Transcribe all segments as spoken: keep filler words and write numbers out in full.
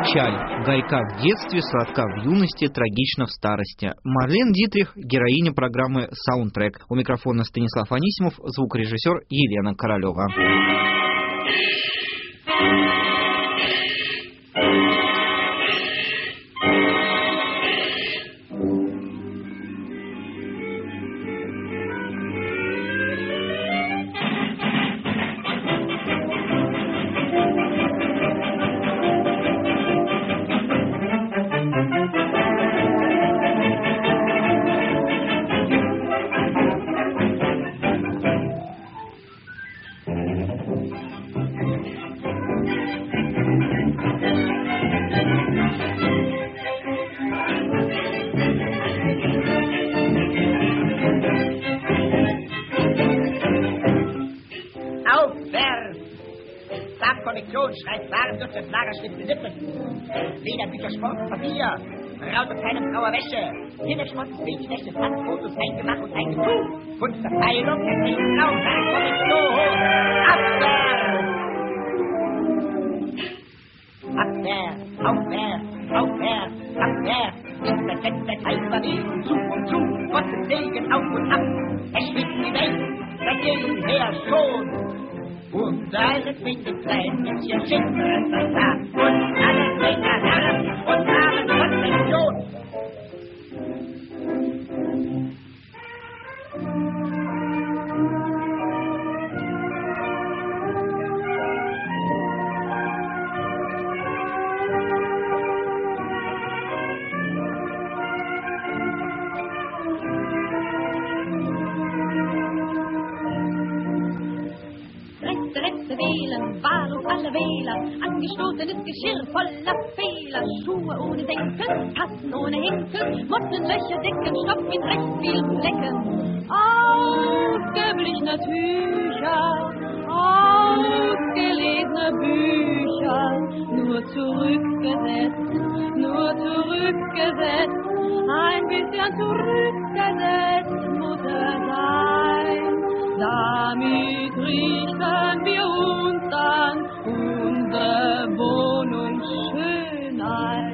Печаль горька в детстве, сладка в юности, трагична в старости. Марлен Дитрих, героиня программы «Саундтрек». У микрофона Станислав Анисимов, звукорежиссер Елена Королева. Schreibt Waren durch das Lagerstück Lippen. Lederbücher, Sport, Papier, Braut und keine graue Wäsche. Kinderschmutz, Babynächte, Passfotos, eingemacht und eingetucht. Kunstverteilung, Technik, Raum, Kondition. Abwärts! Abwärts, aufwärts, aufwärts, abwärts. Ist der letzte Teil überwiesen, zu und zu. Gottes Segen auf und ab. Es schwingt die Welt, seit jeher schon. Und alle finden klein, ist hier schicken das da. Und alle Finger Herren und haben Konzession. Wählen, Wahl und alle Wähler, angestoßenes Geschirr voller Fehler, Schuhe ohne Senkel, Tassen ohne Henkel, Mottenlöcher, Decken, Stoff mit recht viel Flecken, ausgeblichene Tücher, ausgelesene Bücher, nur zurückgesetzt, nur zurückgesetzt, ein bisschen zurückgesetzt muss er sein. Damit richten wir uns an unsere Wohnung schön ein.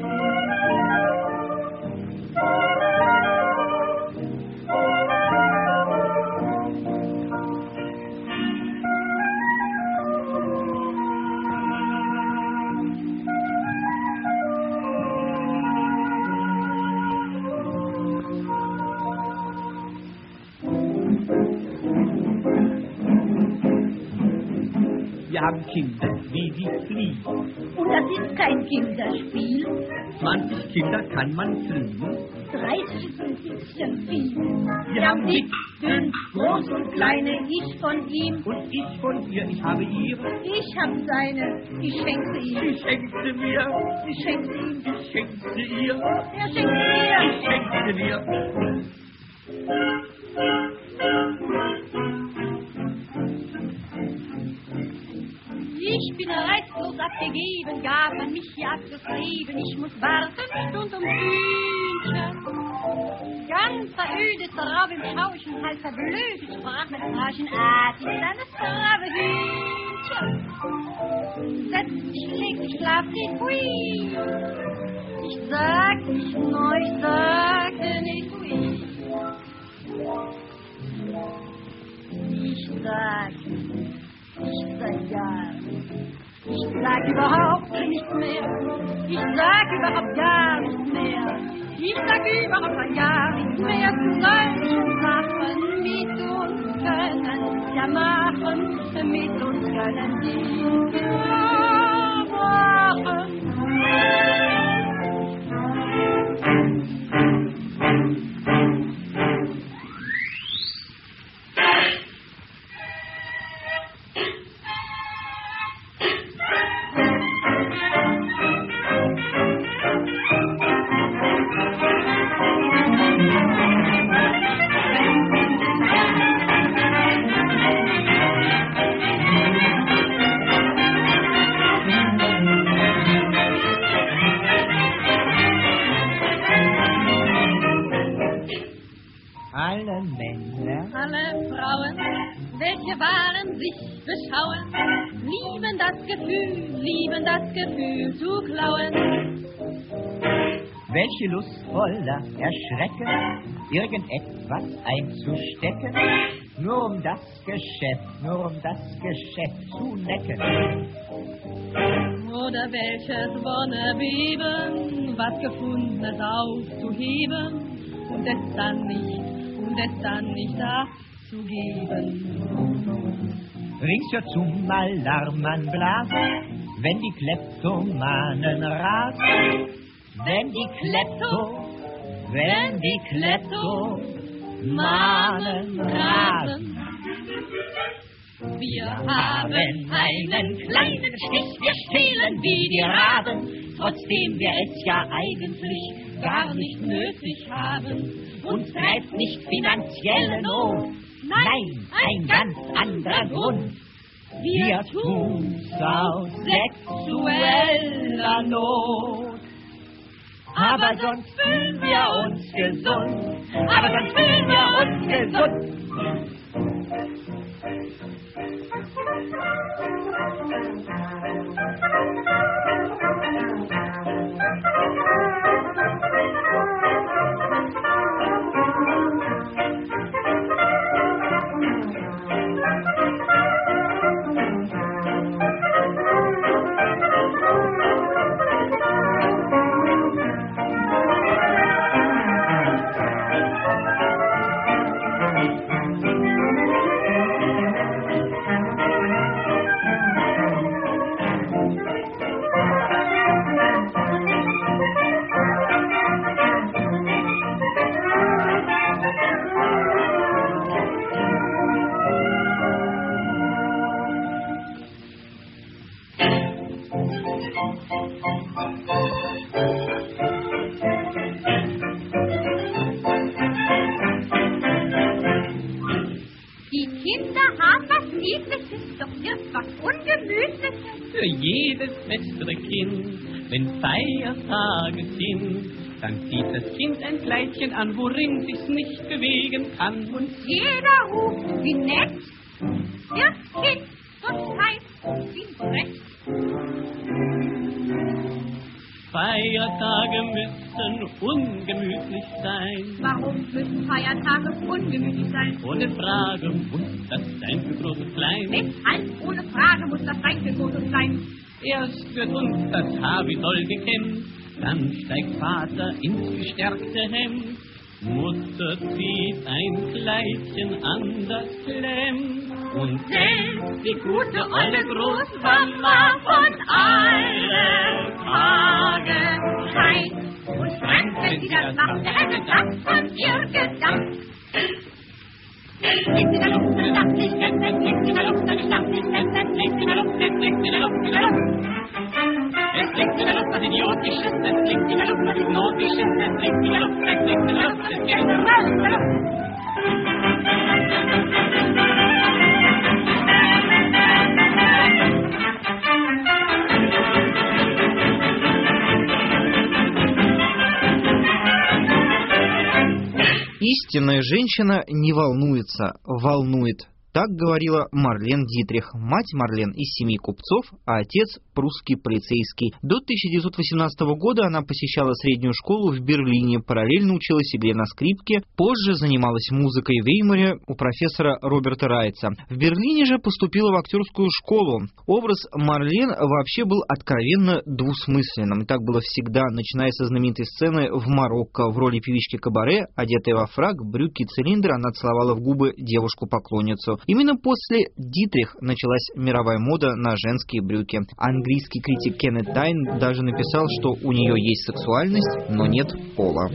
Wir haben Kinder, wie die fliehen. Und das ist kein Kinderspiel. zwanzig Kinder kann man kriegen. dreißig ist ein bisschen viel. Wir haben dick, dünn, groß und kleine, ich von ihm. Und ich von ihr, ich habe ihre. Ich hab seine, ich schenke sie ihm. Ich schenke sie mir. Ich schenke sie ihm. Ich schenke sie ihr. Er schenkt mir. Ich schenke sie mir. Ich bin reizlos abgegeben, gab man mich jagt das Leben. Ich muss warten, Stund um Stündchen. Ganz verödet, drauf im Schauchen, halb verblödet, sprach mit Rauschen, ah, die kleine brave Hühnchen. Setz dich, leg dich, schlaf dich, hui. Ich sag nicht nur, ich sagte nicht, hui. Ich sag Ich sag ja, ich sag überhaupt nichts mehr. Ich sag überhaupt gar nichts mehr. Ich sag überhaupt gar nichts mehr zu solchen Sachen mit uns können. Ja, machen mit uns können die machen. alle Männer, alle Frauen, welche Waren sich beschauen, lieben das Gefühl, lieben das Gefühl zu klauen. welche lustvoller erschrecken, irgendetwas einzustecken, nur um das Geschäft, nur um das Geschäft zu necken. Oder welches Wonne beben, was Gefundenes aufzuheben und es dann nicht, und es dann nicht abzugeben. Ringsherum Alarm blasen, wenn die Kleptomanen rasen, wenn die Klepto, wenn die Kleptomanen rasen. Wir haben einen kleinen Stich, wir stehlen wie die Raben, trotzdem wir es ja eigentlich gar nicht nötig haben. Uns treibt nicht finanzielle Not, nein, ein ganz anderer Grund. Wir tun's aus sexueller Not. Aber sonst fühlen wir uns gesund, aber sonst fühlen wir uns gesund. Für jedes bessere Kind, wenn Feiertage sind, dann zieht das Kind ein Kleidchen an, worin sich's nicht bewegen kann. Und jeder ruft, wie nett, das Kind so steif wie Brett. Feiertage müssen ungemütlich sein. Warum müssen Feiertage ungemütlich sein? Ohne Frage muss das sein für groß und klein. Weshalb ohne Frage muss das sein für groß und klein? Erst wird uns das Haar wie doll gekämmt, dann steigt Vater ins gestärkte Hemd. Mutter zieht ein Kleidchen an das Klemm. Und selbst die gute olle Großmama von allen Tagen schreit. Und Frank, wenn sie das macht, der hätte das von ihr gedacht. Liegt in der Luft, eine Nacht, nicht kennen, liegt in der Luft, eine Nacht, nicht kennen, liegt in der Luft, es liegt in der Luft, in der Luft. Es liegt in der Luft, was Idiotisches, es liegt in der Luft, was Hypnotisches, es liegt in der Luft, es liegt in der Luft, es liegt in der Luft. Истинная женщина не волнуется, волнует. Так говорила Марлен Дитрих, мать Марлен из семьи купцов, а отец прусский полицейский. До тысяча девятьсот восемнадцатого года она посещала среднюю школу в Берлине, параллельно училась игре на скрипке, позже занималась музыкой в Веймаре у профессора Роберта Райца. В Берлине же поступила в актерскую школу. Образ Марлен вообще был откровенно двусмысленным. И так было всегда, начиная со знаменитой сцены в Марокко. В роли певички кабаре, одетая во фрак, брюки и цилиндр, она целовала в губы девушку-поклонницу. Именно после Дитрих началась мировая мода на женские брюки. Английский критик Кеннет Дайн даже написал, что у нее есть сексуальность, но нет пола.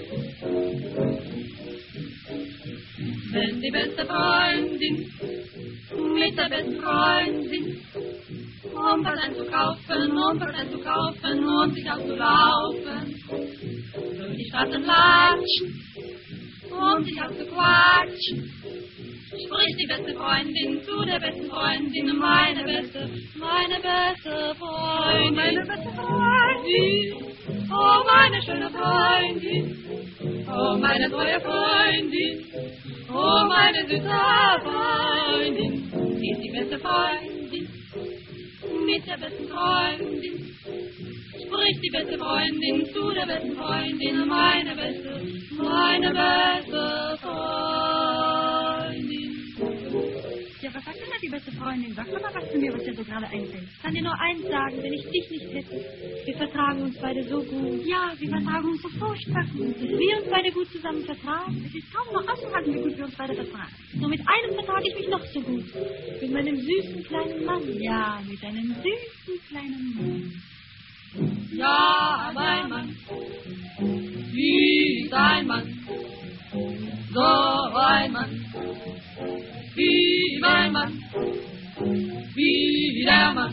Wenn die beste Freundin mit der besten Freundin um was einzukaufen, um was einzukaufen, um sich auszulaufen, durch die Straßen latschen, um sich auszuquatschen. Sprich die beste Freundin zu der besten Freundin, meine beste, meine beste Freundin, meine beste Freundin, oh meine schöne Freundin, oh Oh, meine treue Freundin, oh, meine süße Freundin, sie ist die beste Freundin, mit der besten Freundin. Spricht die beste Freundin zu der besten Freundin, meine beste, meine beste Freundin. Ja, was sagt denn da die beste Freundin? Sag doch mal was zu mir, was dir so gerade einfällt. Ich kann dir nur eins sagen, wenn ich dich nicht hätte. Wir vertragen uns beide so gut. Ja, wir vertragen uns so furchtbar gut. Dass wir uns beide gut zusammen vertragen. Es ist kaum noch auszuhalten, wie gut wir uns beide vertragen. Nur mit einem vertrage ich mich noch so gut. Mit meinem süßen kleinen Mann. Ja, mit einem süßen kleinen Mann. Ja, mein Mann, wie dein Mann, so ein Mann, wie mein Mann, wie der Mann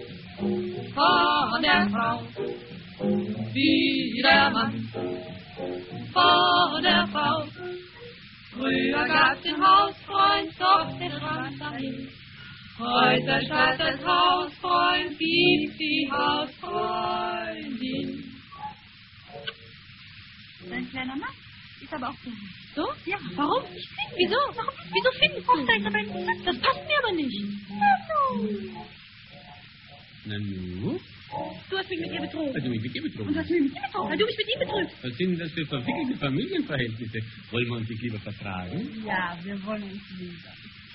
von der Frau, wie der Mann von der Frau. Früher gab's den Hausfreund, doch der schwand dahin. Heute statt des Hausfreund gibt die Hausfreundin. Dein kleiner Mann ist aber auch so. So? Ja, warum? Ich finde, wieso? Warum? Wieso findest du? Da ist aber ein Satz, das passt mir aber nicht. Na nu? Du hast mich mit ihr betrogen. Hast du mich mit ihr Und betrogen? du hast mich mit ihm betrogen, weil du mich mit ihm betrügst. Was sind das für verwickelte Familienverhältnisse? Wollen wir uns nicht lieber vertragen? Ja, wir wollen uns lieber.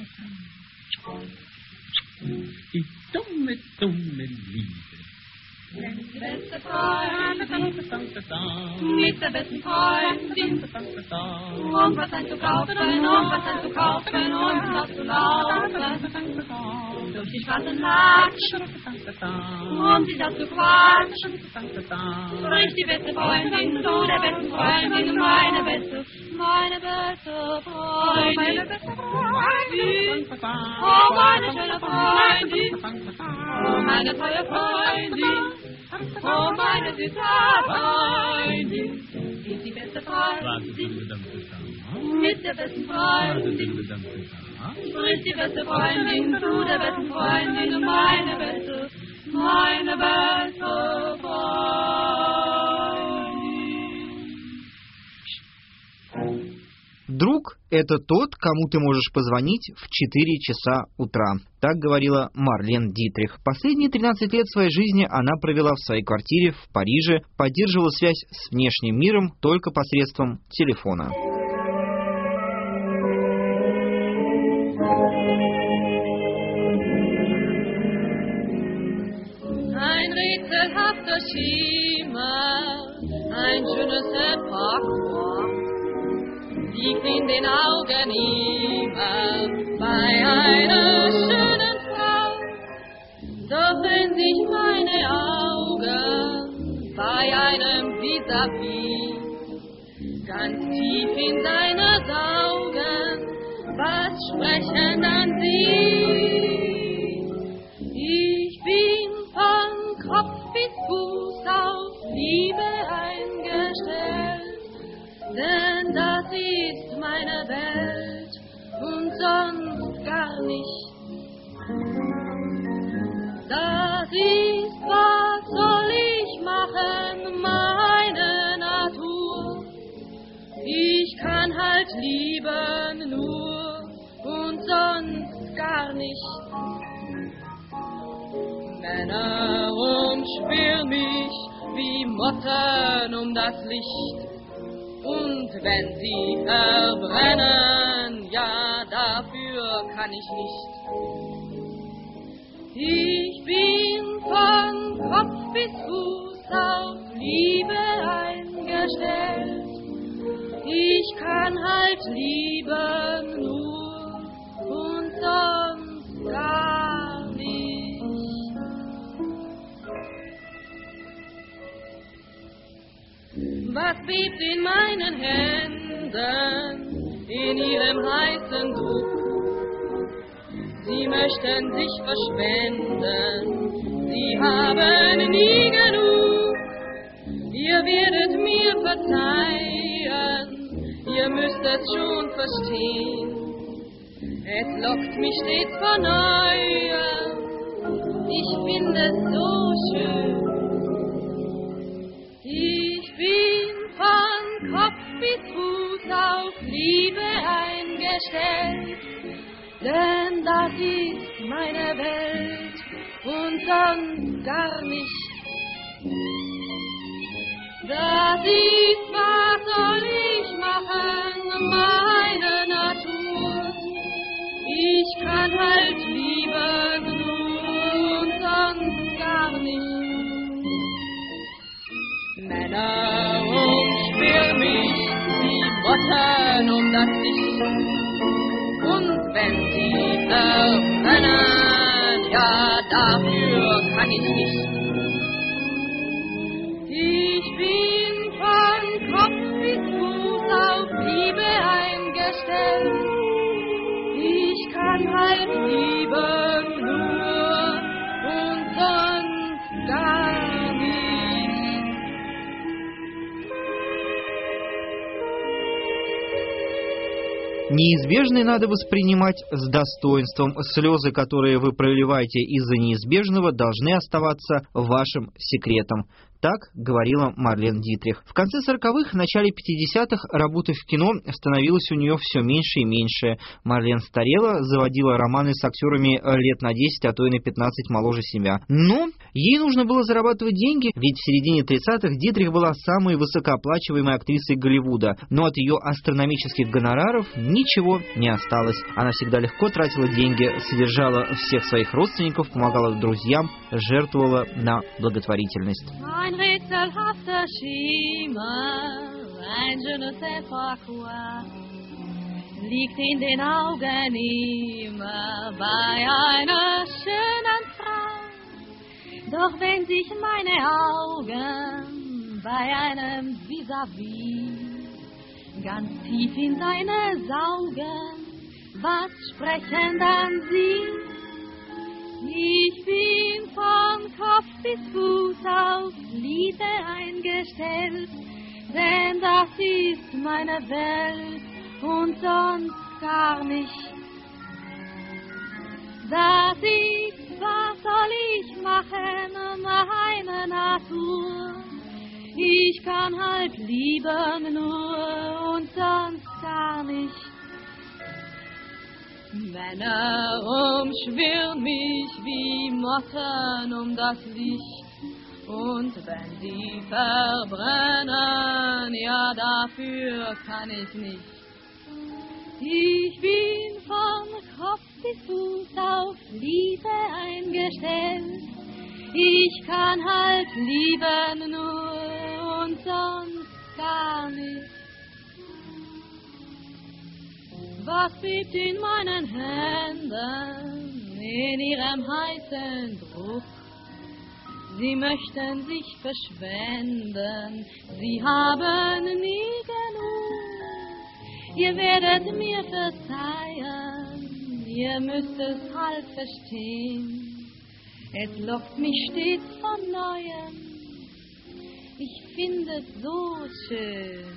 Die dumme, dumme Liebe. Die beste Freundin Mit der besten Freundin. und was einzukaufen und was einzukaufen und was zu laufen. Durch die Straße latschen und sie dazu quatschen. Sprich die beste Freundin zu der besten Freundin, meine beste, meine beste Freundin. Meine beste Freundin. Oh, meine schöne Freundin. Oh, meine treue Freundin. Oh, meine süße Freundin. Ist die beste Freundin. Mit der besten Freundin. Sprich die beste Freundin zu der besten Freundin, meine beste, meine beste Freundin. Друг – это тот, кому ты можешь позвонить в четыре часа утра. Так говорила Марлен Дитрих. Последние тринадцать лет своей жизни она провела в своей квартире в Париже, поддерживала связь с внешним миром только посредством телефона. Ein rätselhafter Schimmer, ein je ne sais pas quoi, liegt in den Augen immer bei einer schönen Frau. Doch wenn sich meine Augen bei einem vis-à-vis ganz tief in seine saugen, was sprechen dann sie? Ich bin von Kopf bis Fuß auf Liebe eingestellt, denn das ist meine Welt und sonst gar nicht. Das ist, was soll ich machen, meine Natur. Ich kann halt lieben nur und sonst gar nicht. Männer umschwirren mich wie Motten um das Licht. Und wenn sie verbrennen, ja, dafür kann ich nicht. Ich bin von Kopf bis Fuß auf Liebe eingestellt. Ich kann halt lieben nur und sonst gar nicht. Was bebt in meinen Händen, in ihrem heißen Druck? Sie möchten sich verschwenden, sie haben nie genug. Ihr werdet mir verzeihen, ihr müsst es schon verstehen. Es lockt mich stets von Neuem, ich finde es so schön. Ich bin von Kopf bis Fuß eingestellt, denn das ist meine Welt und sonst gar nicht. Das ist, was soll ich machen, meine Natur. Ich kann halt lieben nur und sonst gar nicht. Männer umschwirren mich wie Motten um das Licht. Und wenn sie verbrennen, ja, dafür kann ich nicht. Ich bin von Kopf bis Fuß auf Liebe eingestellt. Ich kann halt lieben nur und sonst gar nicht. Неизбежное надо воспринимать с достоинством. Слезы, которые вы проливаете из-за неизбежного, должны оставаться вашим секретом. Так говорила Марлен Дитрих. В конце сороковых, начале пятидесятых работы в кино становилось у нее все меньше и меньше. Марлен старела, заводила романы с актерами лет на десять, а то и на пятнадцать моложе себя. Но ей нужно было зарабатывать деньги, ведь в середине тридцатых Дитрих была самой высокооплачиваемой актрисой Голливуда. Но от ее астрономических гонораров ничего не осталось. Она всегда легко тратила деньги, содержала всех своих родственников, помогала друзьям, жертвовала на благотворительность. Ein rätselhafter Schimmer, ein je ne sais pas quoi, liegt in den Augen immer bei einer schönen Frau. Doch wenn sich meine Augen bei einem Vis-à-vis ganz tief in seine saugen, was sprechen dann sie? Ich bin von Kopf bis Fuß auf Liebe eingestellt, denn das ist meine Welt und sonst gar nicht. Das ist, was soll ich machen, meine Natur. Ich kann halt lieben nur und sonst gar nicht. Männer umschwirren mich wie Motten um das Licht. Und wenn sie verbrennen, ja, dafür kann ich nicht. Ich bin von Kopf bis Fuß auf Liebe eingestellt. Ich kann halt lieben nur und sonst gar nicht. Was bebt in meinen Händen, in ihrem heißen Druck? Sie möchten sich verschwenden, sie haben nie genug. Ihr werdet mir verzeihen, ihr müsst es halt verstehen. Es lockt mich stets von Neuem, ich finde es so schön.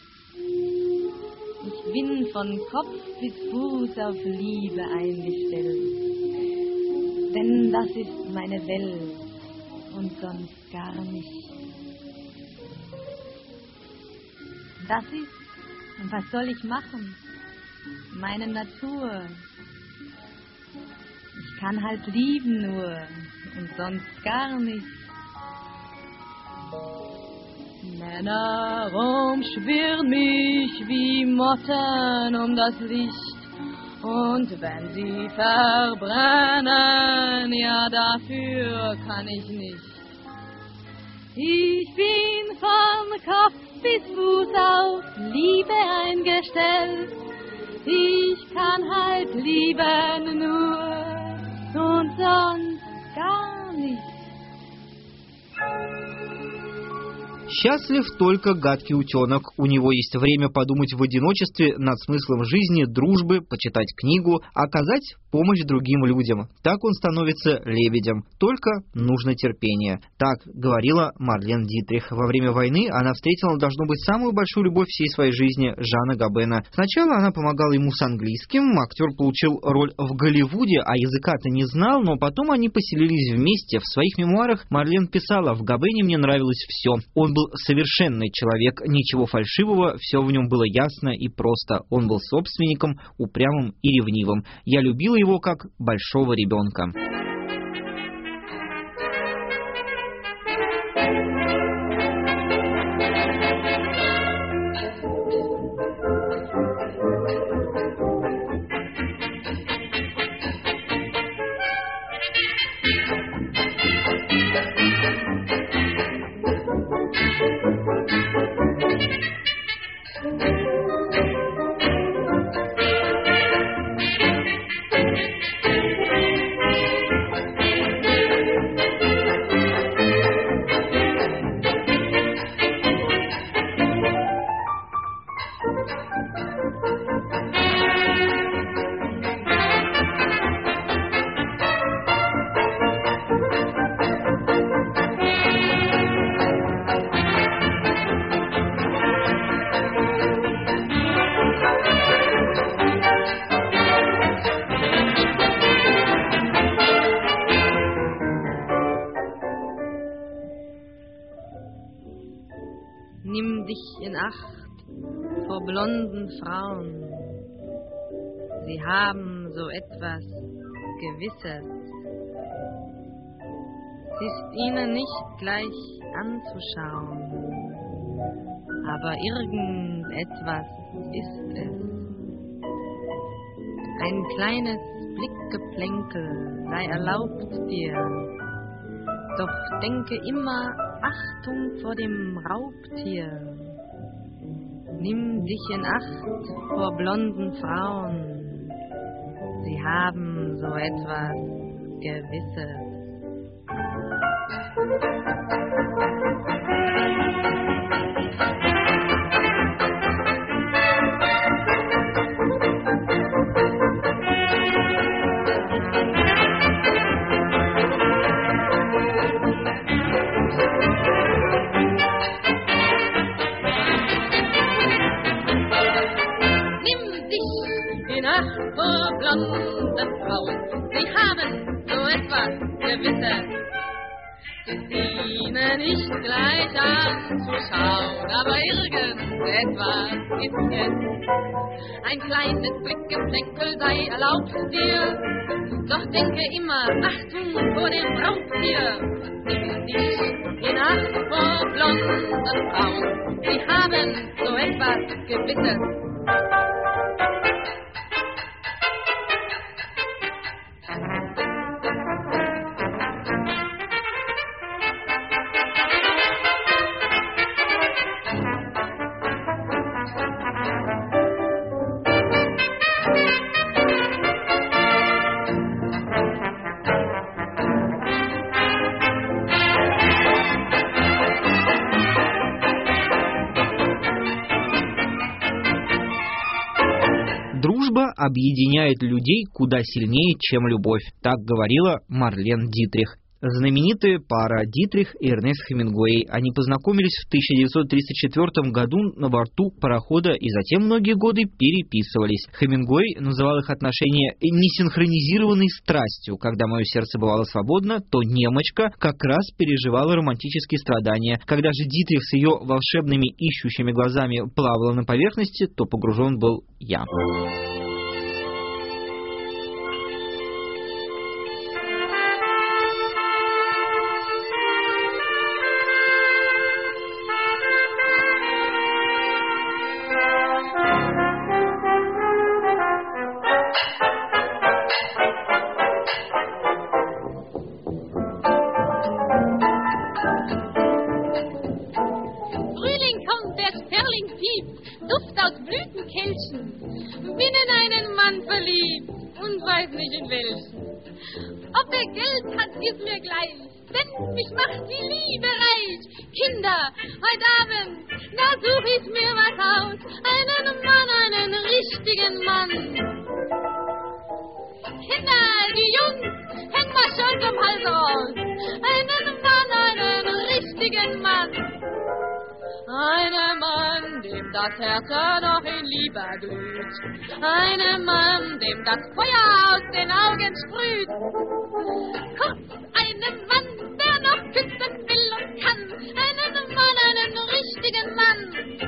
Ich bin von Kopf bis Fuß auf Liebe eingestellt, denn das ist meine Welt und sonst gar nicht. Das ist, und was soll ich machen? Meine Natur. Ich kann halt lieben nur und sonst gar nicht. Männer umschwirren mich wie Motten um das Licht. Und wenn sie verbrennen, ja, dafür kann ich nicht. Ich bin von Kopf bis Fuß auf Liebe eingestellt. Ich kann halt lieben nur und sonst gar nicht. Счастлив только гадкий утенок. У него есть время подумать в одиночестве над смыслом жизни, дружбы, почитать книгу, оказать помощь другим людям. Так он становится лебедем. Только нужно терпение. Так говорила Марлен Дитрих. Во время войны она встретила, должно быть, самую большую любовь всей своей жизни, Жана Габена. Сначала она помогала ему с английским. Актер получил роль в Голливуде, а языка-то не знал, но потом они поселились вместе. В своих мемуарах Марлен писала: «В Габене мне нравилось все. Он был был совершенный человек, ничего фальшивого, все в нем было ясно и просто. Он был собственником, упрямым и ревнивым. Я любила его как большого ребенка. Nimm dich in Acht vor blonden Frauen. Sie haben so etwas Gewisses. Es ist ihnen nicht gleich anzuschauen, aber irgendetwas ist es. Ein kleines Blickgeplänkel sei erlaubt dir, doch denke immer Achtung vor dem Raubtier. Nimm dich in Acht vor blonden Frauen. Sie haben so etwas Gewisses. Vor blonden Frauen, sie haben so etwas Gewisses. Ist ihnen nicht gleich anzuschauen, aber irgendetwas ist es. Ein kleines Blickgeplänkel sei erlaubt dir, doch denke immer, Achtung vor dem Raubtier. Nimm dich in Acht vor blonden Frauen, sie haben so etwas Gewisses. Дружба объединяет людей куда сильнее, чем любовь, так говорила Марлен Дитрих. Знаменитая пара Дитрих и Эрнест Хемингуэй. Они познакомились в тысяча девятьсот тридцать четвёртом году на борту парохода и затем многие годы переписывались. Хемингуэй называл их отношения несинхронизированной страстью. Когда мое сердце бывало свободно, то немочка как раз переживала романтические страдания. Когда же Дитрих с ее волшебными ищущими глазами плавала на поверхности, то погружен был я. Ob er Geld hat, ist mir gleich, denn mich macht die Liebe reich. Kinder, heute Abend, da such ich mir was aus, einen Mann, einen richtigen Mann. Kinder, die Jungs, hängen mal schon zum Hals raus, einen Mann, einen richtigen Mann. Einen Mann, dem das Herz noch in Liebe glüht. Einen Mann, dem das Feuer aus den Augen sprüht. Kurz, einen Mann, der noch küssen will und kann. Einen Mann, einen richtigen Mann.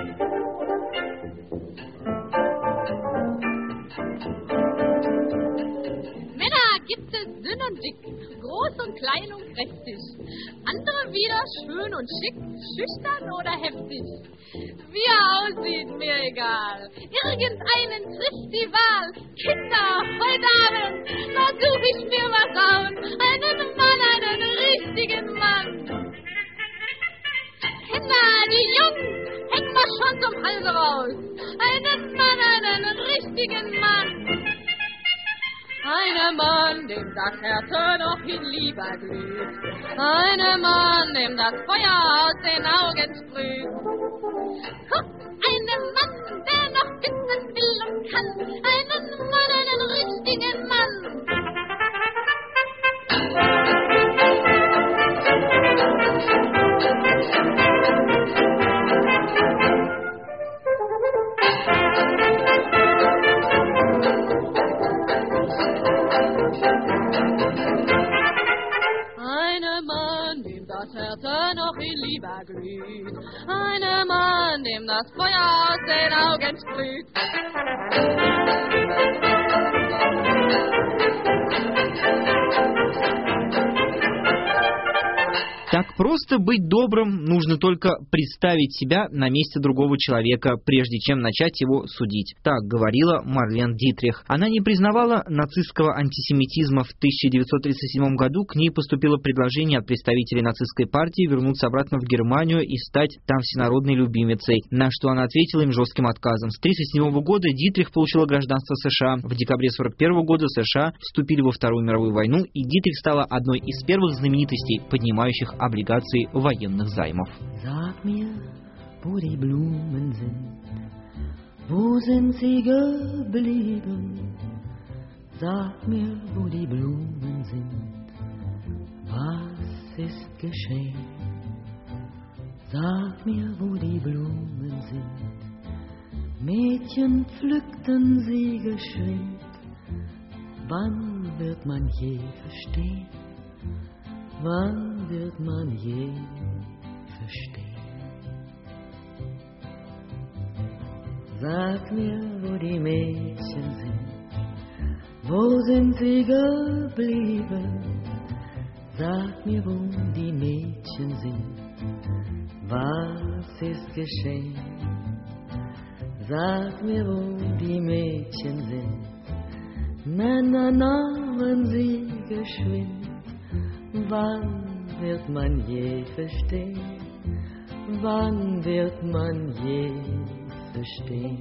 Männer gibt es dünn und dick, groß und klein und kräftig. Andere wieder schön und schick, schüchtern oder heftig. Wie er aussieht, mir egal. Irgendeinen trifft die Wahl. Kinder, heute Abend, da such ich mir was aus. Einen Mann, einen richtigen Mann. Kinder, die Jungen, hängen wir schon zum Halse raus. Einen Mann, einen richtigen Mann. Einen Mann, dem das Herz noch in Liebe glüht. Einen Mann, dem das Feuer aus den Augen sprüht. Einen Mann, der noch bitten will und kann. Einen Mann, einen richtigen Mann. Einen Mann, dem das Herz noch in Liebe glüht. Einen Mann, dem das Feuer aus den Augen sprüht. Так просто быть добрым, нужно только представить себя на месте другого человека, прежде чем начать его судить. Так говорила Марлен Дитрих. Она не признавала нацистского антисемитизма. В тысяча девятьсот тридцать седьмом году к ней поступило предложение от представителей нацистской партии вернуться обратно в Германию и стать там всенародной любимицей, на что она ответила им жестким отказом. С тысяча девятьсот тридцать седьмого года Дитрих получила гражданство США. В декабре сорок первого года США вступили во Вторую мировую войну, и Дитрих стала одной из первых знаменитостей, поднимающих облигации военных займов. Sag mir, wo die Blumen sind, wo sind sie geblieben? Sag mir, wo die Blumen sind, was ist geschehen? Sag mir, wo die Blumen sind, Mädchen pflückten sie geschwind. Wann wird man je verstehen? Wann wird man je verstehen? Sag mir, wo die Mädchen sind, wo sind sie geblieben? Sag mir, wo die Mädchen sind, was ist geschehen? Sag mir, wo die Mädchen sind, Männer nahmen sie geschwind. Wann wird man je verstehen? Wann wird man je verstehen?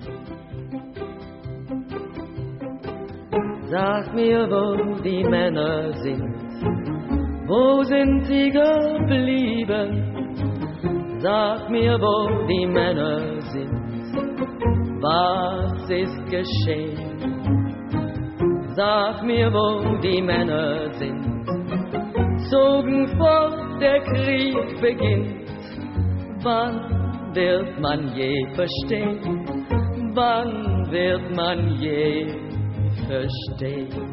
Sag mir, wo die Männer sind, wo sind sie geblieben? Sag mir, wo die Männer sind, was ist geschehen? Sag mir, wo die Männer sind, zogen fort, der Krieg beginnt. Wann wird man je verstehen? Wann wird man je verstehen?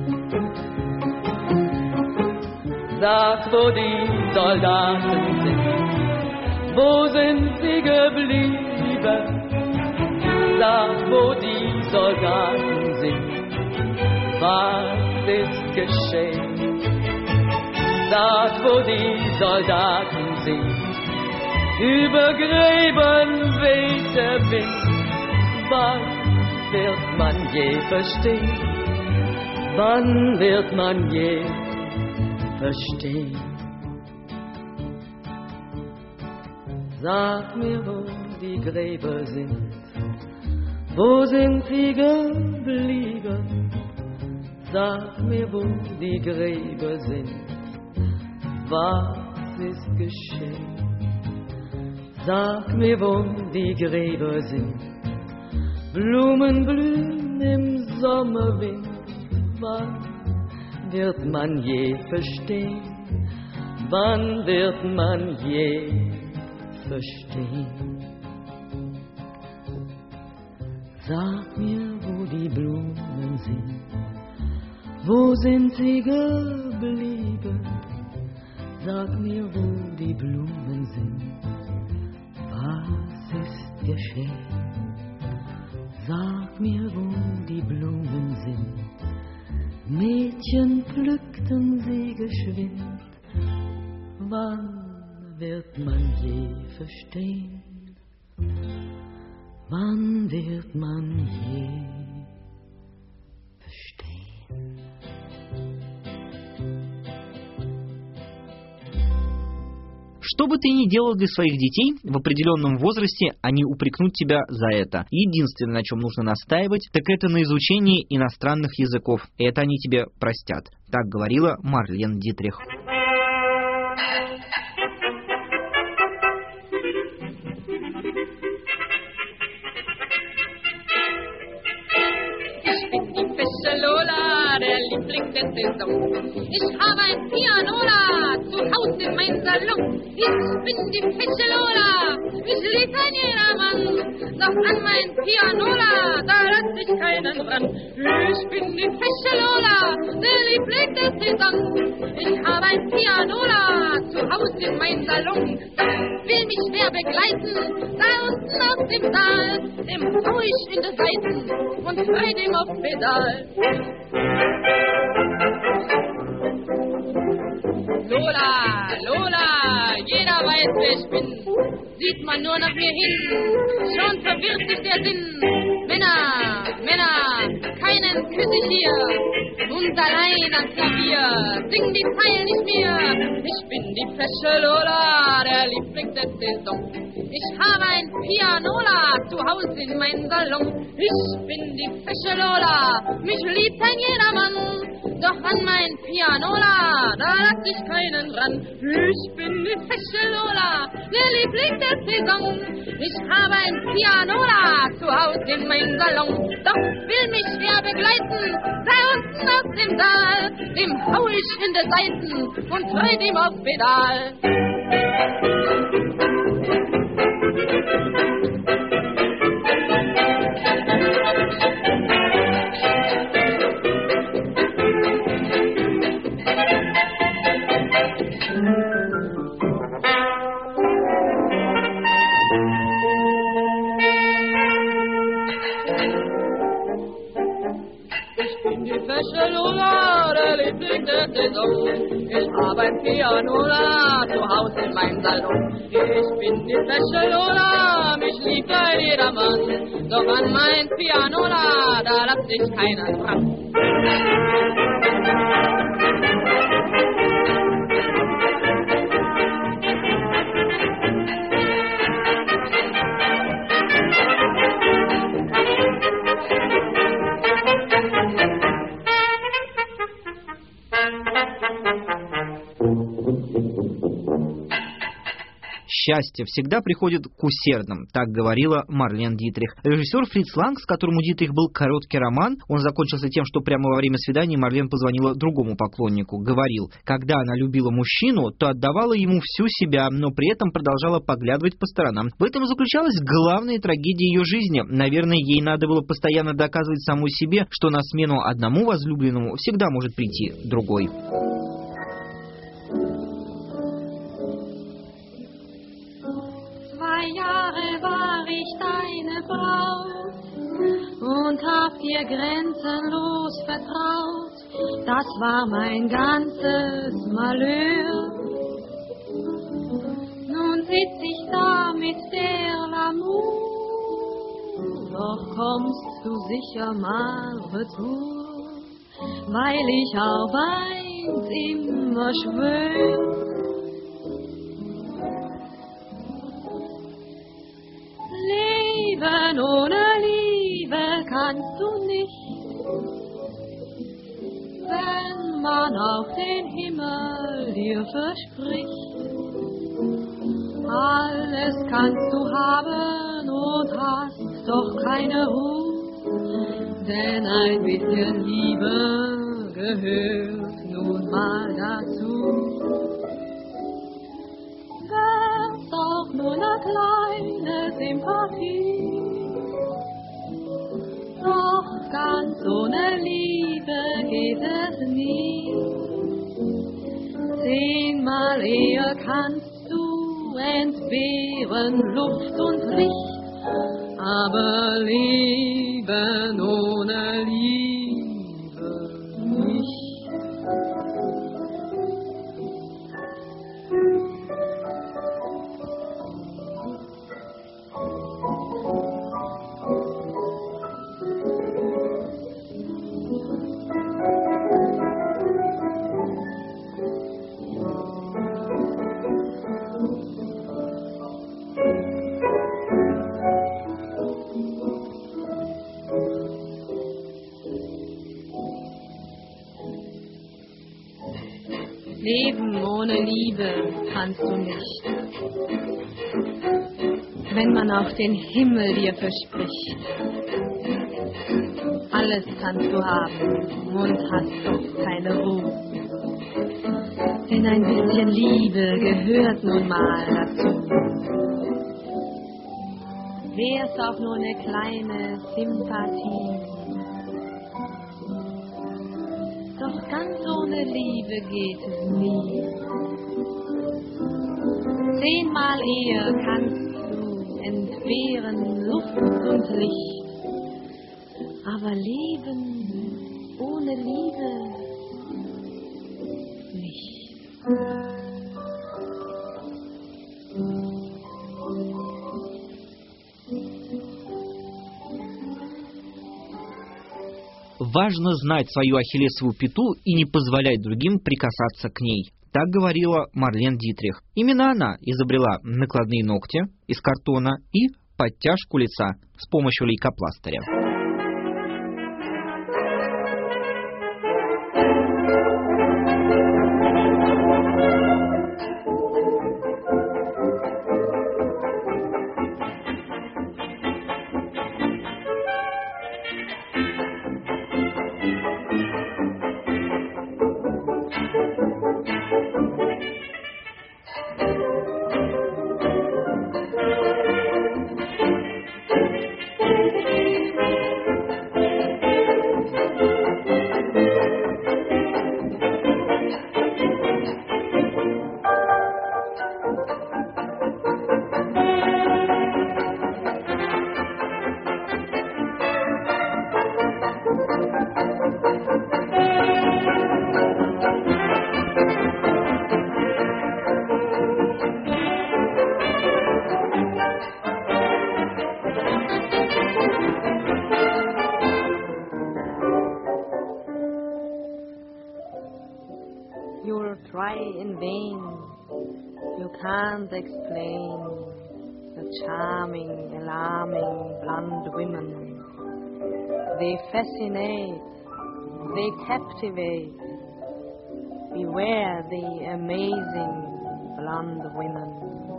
Sag, wo die Soldaten sind, wo sind sie geblieben? Sag, wo die Soldaten sind, was ist geschehen? Sag, wo die Soldaten sind, über Gräben weht der Wind. Wann wird man je verstehen? Wann wird man je verstehen? Sag mir, wo die Gräber sind, wo sind sie geblieben? Sag mir, wo die Gräber sind, was ist geschehen? Sag mir, wo die Gräber sind, Blumen blühen im Sommerwind. Wann wird man je verstehen? Wann wird man je verstehen? Sag mir, wo die Blumen sind, wo sind sie geblieben? Sag mir, wo die Blumen sind, Was ist geschehen? Sag mir, wo die Blumen sind. Mädchen pflückten sie geschwind. Wann wird man je verstehen? Wann wird man je verstehen? Что бы ты ни делал для своих детей, в определенном возрасте они упрекнут тебя за это. Единственное, на чем нужно настаивать, так это на изучении иностранных языков. И это они тебе простят. Так говорила Марлен Дитрих. Der Saison. Ich habe ein Pianola zu Hause in meinem Salon. Ich bin die fesche Lola, ich lieb ein jedermann. Doch an mein Pianola, da lass ich keinen ran. Ich bin die fesche Lola, der Liebling der Saison. Ich habe ein Pianola zu Hause in meinem Salon. Doch will mich wer begleiten, da unten aus dem Saal. Dem hau ich in die Seiten und reite ihm auf Pedal. Lola, Lola, jeder weiß, wer ich bin. Sieht man nur nach mir hin, schon verwirrt sich der Sinn. Männer, Männer, keinen küsse ich hier. Und allein am Klavier, sing die Zeilen nicht mehr. Ich bin die fesche Lola, der Liebling der Saison. Ich habe ein Pianola zu Hause in meinem Salon. Ich bin die fesche Lola, mich liebt ein jedermann. Doch an mein Pianola, da lass ich keinen ran. Ich bin die fesche Lola, der Liebling der Saison. Ich habe ein Pianola zu Hause in meinem Salon. Doch will mich wer begleiten, da unten aus dem Saal. Dem hau ich in die Seiten und treib ihm auf Pedal. Lola, der Liebling der Saison. Ich habe ein Pianola zu Hause in meinem Salon. Ich bin die fesche Lola, mich liebt ein jedermann. Doch an mein Pianola, da lass ich keinen ran. Счастье всегда приходит к усердным, так говорила Марлен Дитрих. Режиссер Фриц Ланг, с которым у Дитрих был короткий роман, он закончился тем, что прямо во время свидания Марлен позвонила другому поклоннику. Говорил, когда она любила мужчину, то отдавала ему всю себя, но при этом продолжала поглядывать по сторонам. В этом заключалась главная трагедия ее жизни. Наверное, ей надо было постоянно доказывать самой себе, что на смену одному возлюбленному всегда может прийти другой. Jahre war ich deine Braut und hab dir grenzenlos vertraut. Das war mein ganzes Malheur. Nun sitz ich da mit der Lamour, doch kommst du sicher mal retour, weil ich auf eins immer schwör. Leben ohne Liebe kannst du nicht, wenn man auch den Himmel dir verspricht. Alles kannst du haben und hast doch keine Ruhe, denn ein bisschen Liebe gehört nun mal dazu. Wär's auch nur eine kleine Sympathie, doch ganz ohne Liebe geht es nie. Zehnmal eher kannst du entbehren Luft und Licht, aber Leben ohne Liebe nicht. Leben ohne Liebe kannst du nicht. Wenn man auch den Himmel dir verspricht. Alles kannst du haben und hast doch keine Ruhe. Denn ein bisschen Liebe gehört nun mal dazu. Wär's auch nur eine kleine Sympathie. Doch ganz ohne Liebe geht es nie. Zehnmal eher kannst du entbehren Luft und Licht. Aber Leben ohne Liebe nicht. Важно знать свою ахиллесову пяту и не позволять другим прикасаться к ней. Так говорила Марлен Дитрих. Именно она изобрела накладные ногти из картона и подтяжку лица с помощью лейкопластыря. You'll try in vain, you can't explain the charming, alarming blonde women. They fascinate, they captivate. Beware the amazing blonde women.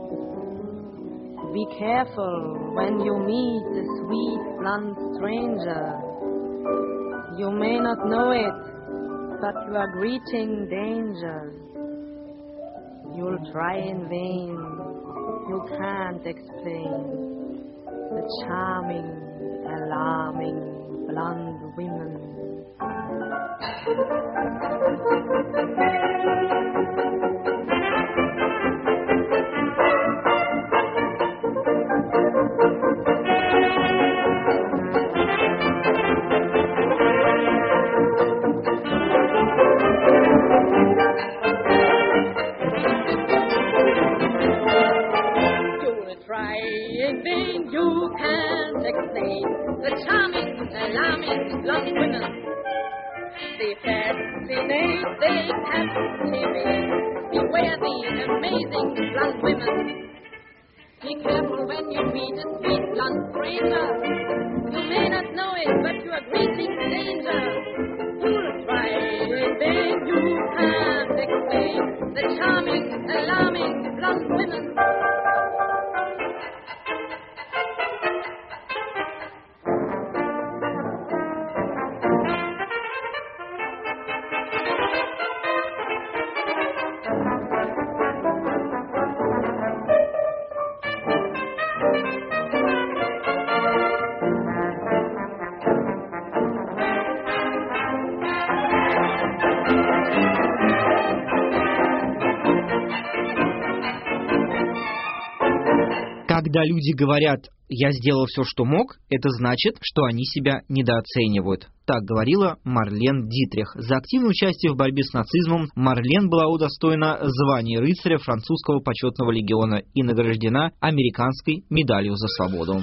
Be careful when you meet the sweet blonde stranger. You may not know it, but you are greeting danger. You'll try in vain, you can't explain the charming, alarming blonde women. You can't explain the charming, alarming blonde women. They fascinate, they captivate. Beware the amazing blonde women. Be careful when you meet a sweet blonde stranger. You may not know it, but you are greeting danger. You'll try in vain, you can't explain the charming, alarming blonde women. Когда люди говорят «я сделал все, что мог», это значит, что они себя недооценивают. Так говорила Марлен Дитрих. За активное участие в борьбе с нацизмом Марлен была удостоена звания рыцаря французского почетного легиона и награждена американской медалью за свободу.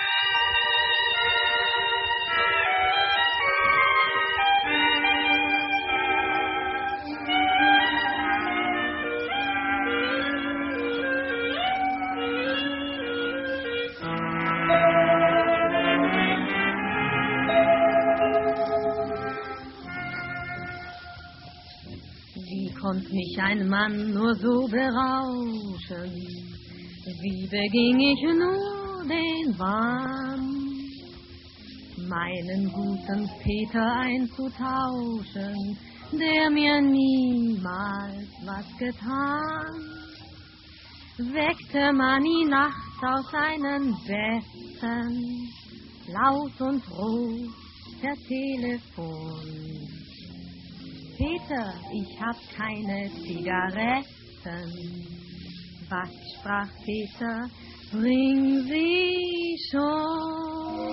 Konnte mich ein Mann nur so berauschen, wie beging ich nur den Wahn, meinen guten Peter einzutauschen, der mir niemals was getan. Weckte man ihn nachts aus seinen Betten, laut und rot per Telefon. Peter, ich hab keine Zigaretten. Was sprach Peter? Bring sie schon.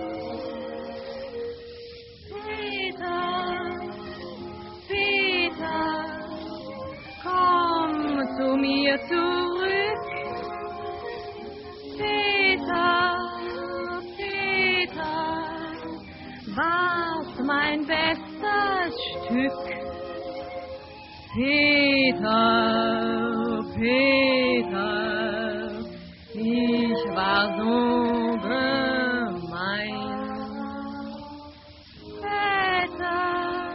Peter, Peter, komm zu mir zurück. Peter, Peter, war's mein bestes Stück. Peter, Peter, ich war so gemein. Peter,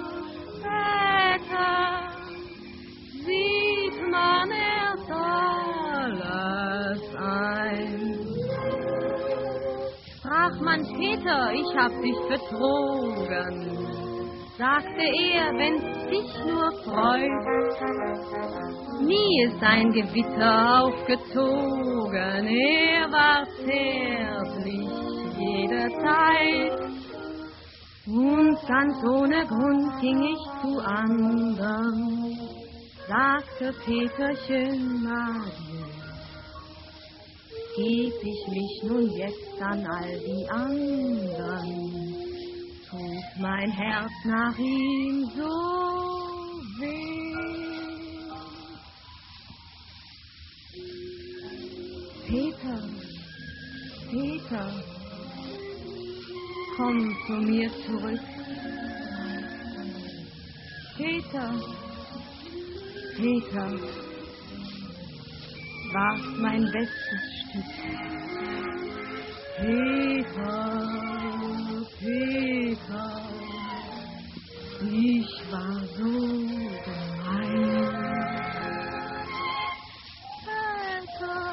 Peter, sieht man erst alles ein. Sprach man Peter, ich hab dich betrogen, sagte er, wenn's dich nur freut. Nie ist ein Gewitter aufgezogen, er war zärtlich jederzeit. Und ganz ohne Grund ging ich zu andern, sagte Peterchen Adieu. Geb ich mich nun jetzt an all die anderen, tut mein Herz nach ihm so weh. Peter, Peter, komm zu mir zurück. Peter, Peter, war's mein bestes Stück. Peter, Peter, ich war so gemein. Peter,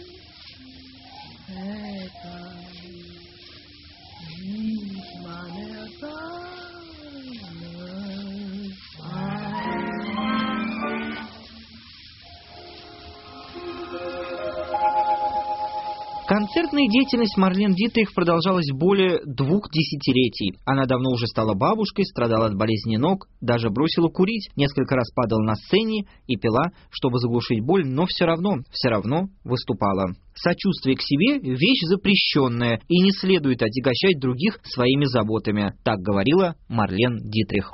Peter, nicht meine Sonne ein. Концертная деятельность Марлен Дитрих продолжалась более двух десятилетий. Она давно уже стала бабушкой, страдала от болезни ног, даже бросила курить, несколько раз падала на сцене и пила, чтобы заглушить боль, но все равно, все равно выступала. Сочувствие к себе – вещь запрещенная, и не следует отягощать других своими заботами, так говорила Марлен Дитрих.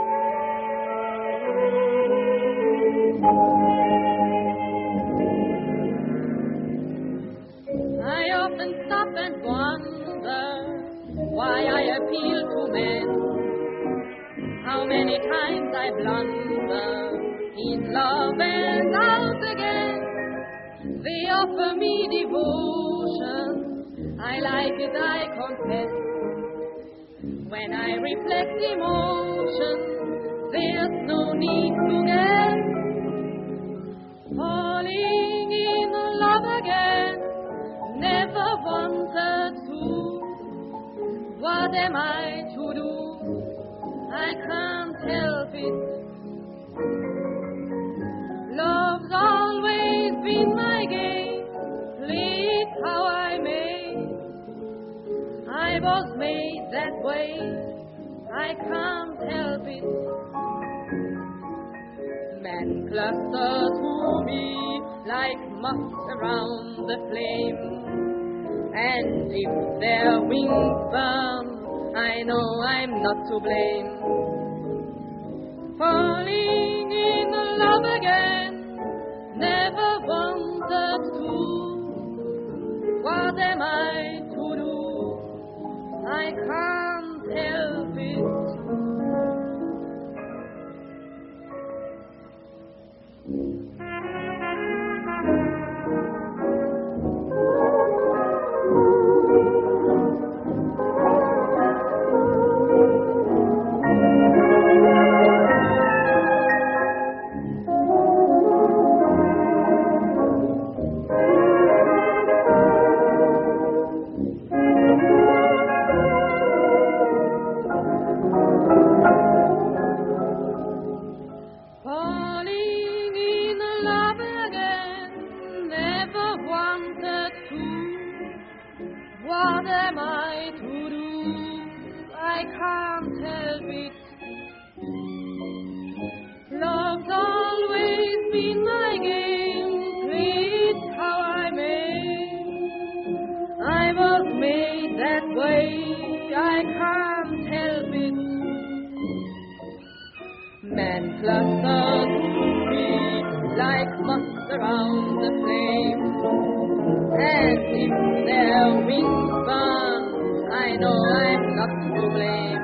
Why I appeal to men, how many times I blunder in love and out again. They offer me devotion, I like it, I confess. When I reflect emotion, there's no need to guess. Falling in love again, never wanted to. What am I to do? I can't help it. Love's always been my game, play it how I may. I was made that way, I can't help it. Men cluster to me like moths around the flame. And if their wings burn, I know I'm not to blame. Falling in love again, never wanted to. What am I to do? I can't help it. What am I to do? I can't help it. Love's always been my game, play it how I may. I was made that way, I can't help it. Men cluster to me like moths around the flame. And if their wings burn, I know I'm not to blame.